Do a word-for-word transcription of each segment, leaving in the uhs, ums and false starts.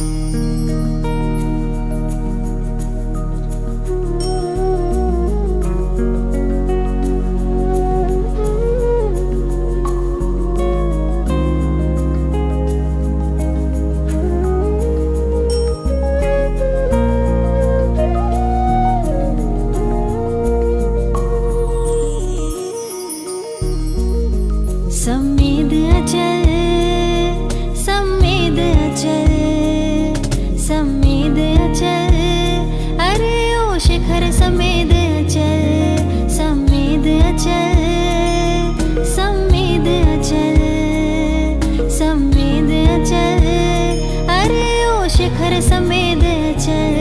सम्मेद अचल सम्मेद अचल सम्मेद अचल अरे ओ शिखर सम्मेद अचल सम्मेद अचल सम्मेद अचल सम्मेद अचल अरे ओ शिखर सम्मेद अचल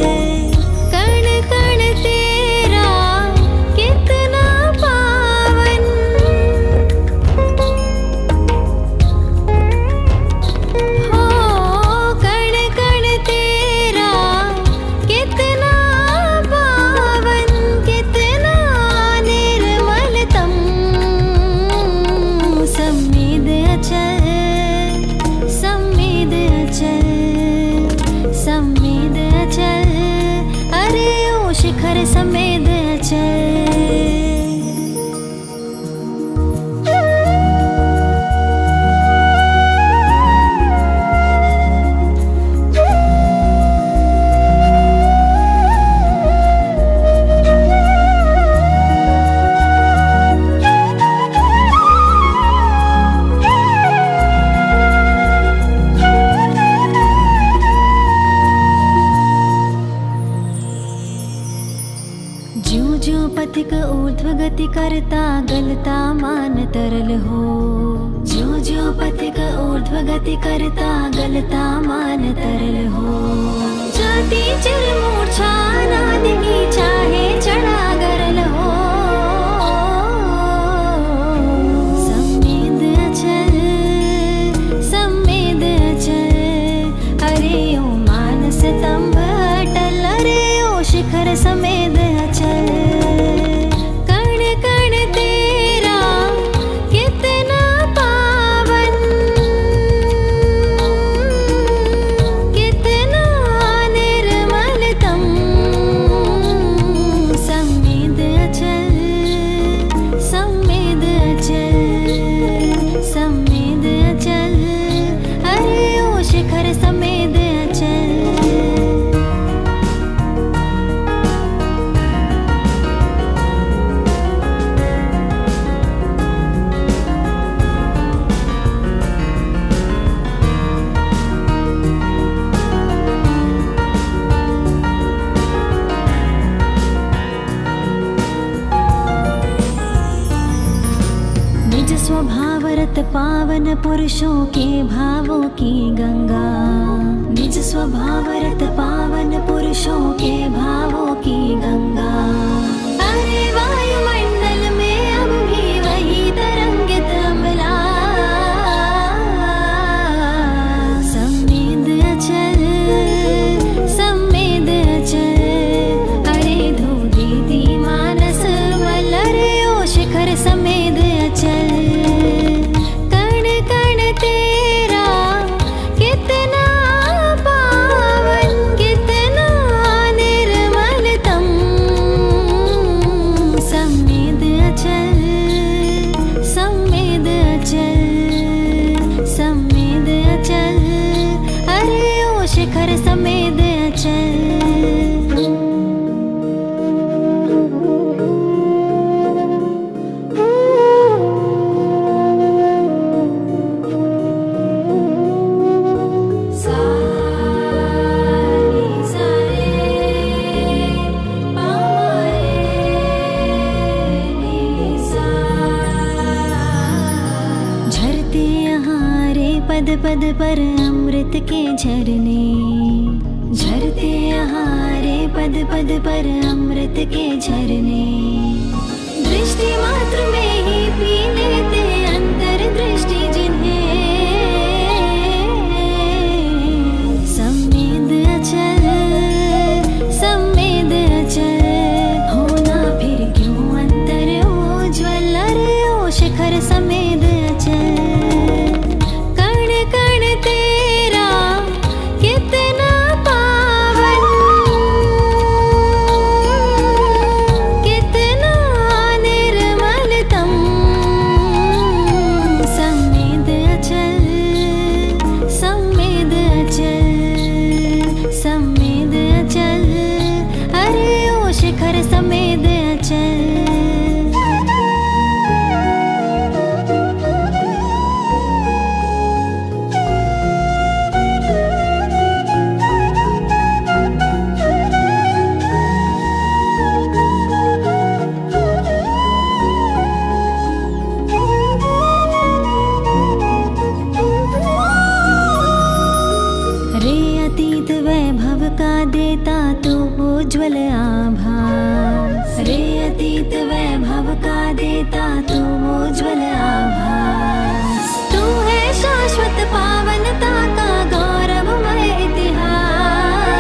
शिखर सम्मेद अचल ज्यों ज्यों पथिक ऊर्ध्व गति करता गलता मान तरल हो ज्यों ज्यों पथिक ऊर्ध्व गति करता गलता मान तरल हो जाति चिर मूर्छा नादि की चाहे चढ़ा गरल हो सम्मेद अचल सम्मेद अचल अरे ओ मानस तंभ अटल अरे ओ शिखर सम्मेद अचल कण कण तेरा कितना पावन कितना निर्मलतम सम्मेद अचल सम्मेद अचल सम्मेद अचल अरे ओ शिखर सम्मेद अचल स्वभावरत पावन पुरुषों के भावों की गंगा निज स्वभावरत पावन पुरुषों के भावों की गंगा अरे वायुमंडल में अब भी वही तरंगित अमला सम्मेद अचल सम्मेद अचल अरे धूली दी मानस वल अरे ओ शिखर सम्मेद अचल शिखर सम्मेद अचल झरते यहाँ रे पद पद पर अमृत के झरने झरते यहाँ रे पद पद पर अमृत के झरने दृष्टि मात्र में ही पी लेते अंतर दृष्टि जिन्हें सम्मेद अचल सम्मेद अचल होना फिर क्यों अंतर उज्ज्वल अरे ओ शिखर सम्मेद अचल कण कण तेरा कितना का देता तू उज्ज्वल आभास, रे अतीत वैभव का देता तू उज्ज्वल आभास। तू है शाश्वत पावनता का गौरवमय इतिहास,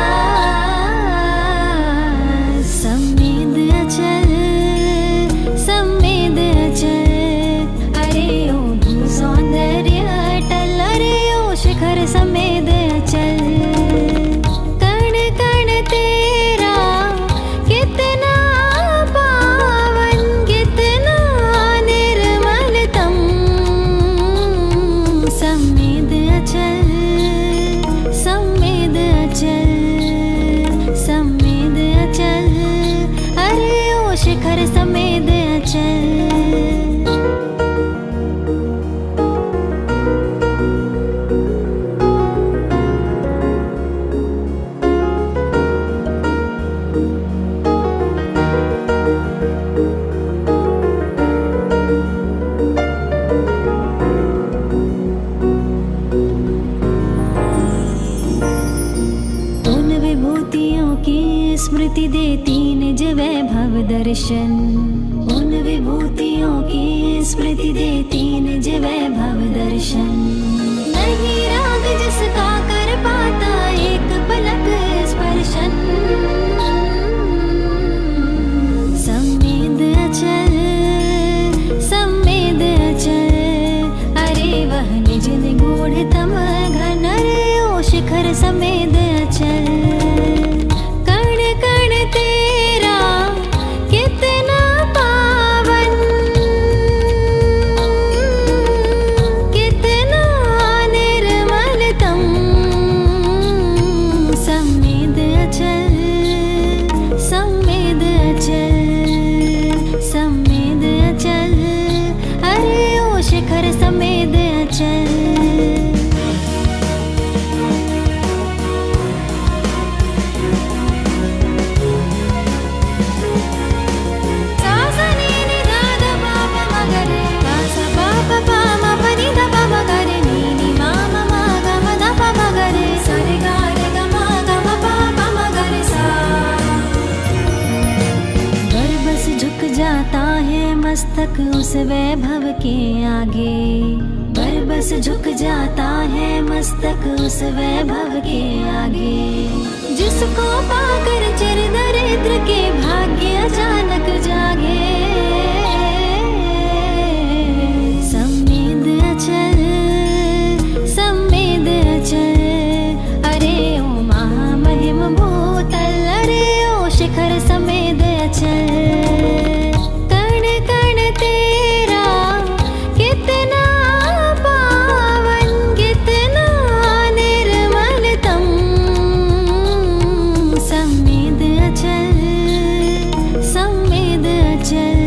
सम्मेद अचल सम्मेद अचल, अरे ओ भू सौंदर्य अटल, अरे ओ शिखर सम्मेद अचल। कण कण तेरा कितना पावन, कितना निर्मलतम, सम्मेद अचल सम्मेद अचल सम्मेद अचल, अरे ओ शिखर सम्मेद अचल। विभूतियों की स्मृति देती निज वैभव दर्शन, उन विभूतियों की स्मृति देती निज वैभव दर्शन। नहीं राग जिसका कर पाता एक पलक स्पर्शन, सम्मेद अचल सम्मेद अचल, अरे वह निज निगूढ़तम घन, अरे ओ शिखर सम्मेद अचल। कण कण तेरा कितना पावन, कितना निर्मलतम, सम्मेद अचल सम्मेद अचल सम्मेद अचल, अरे ओ शिखर सम्मेद अचल। जाता है मस्तक उस वैभव के आगे, बरबस झुक जाता है मस्तक उस वैभव के आगे। जिसको पाकर चिर दरिद्र के भाग्य अचानक जागे, सम्मेद अचल सम्मेद अचल, अरे ओ महामहिम भूतल, अरे ओ शिखर सम्मेद अचल। सम्मेद अचल सम्मेद अचल,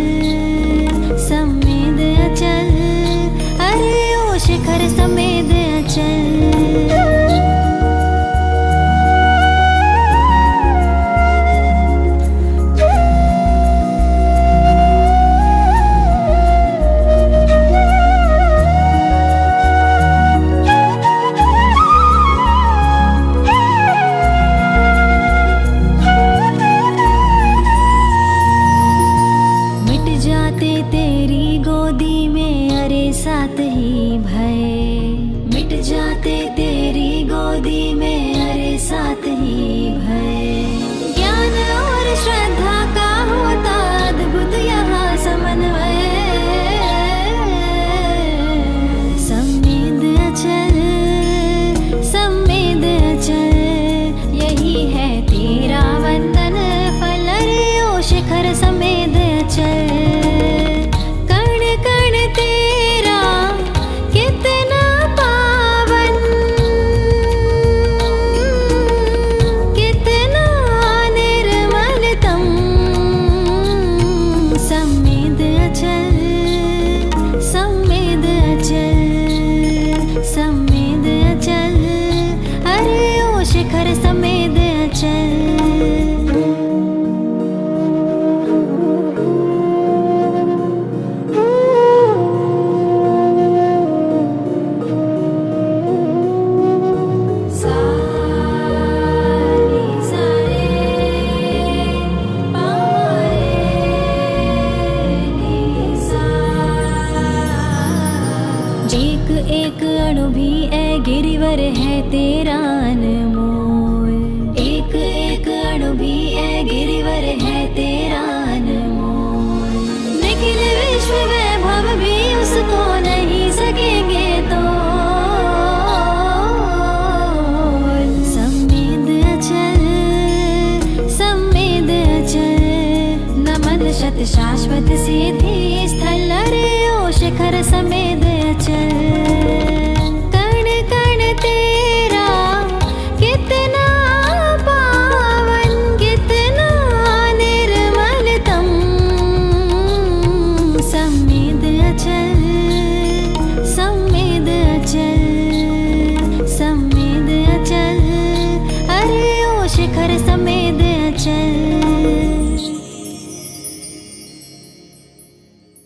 गिरिवर है तेरा अनमोल। एक एक अणु भी है गिरिवर है तेरा अनमोल। निखिल विश्व वैभव भी उसको नहीं सकेंगे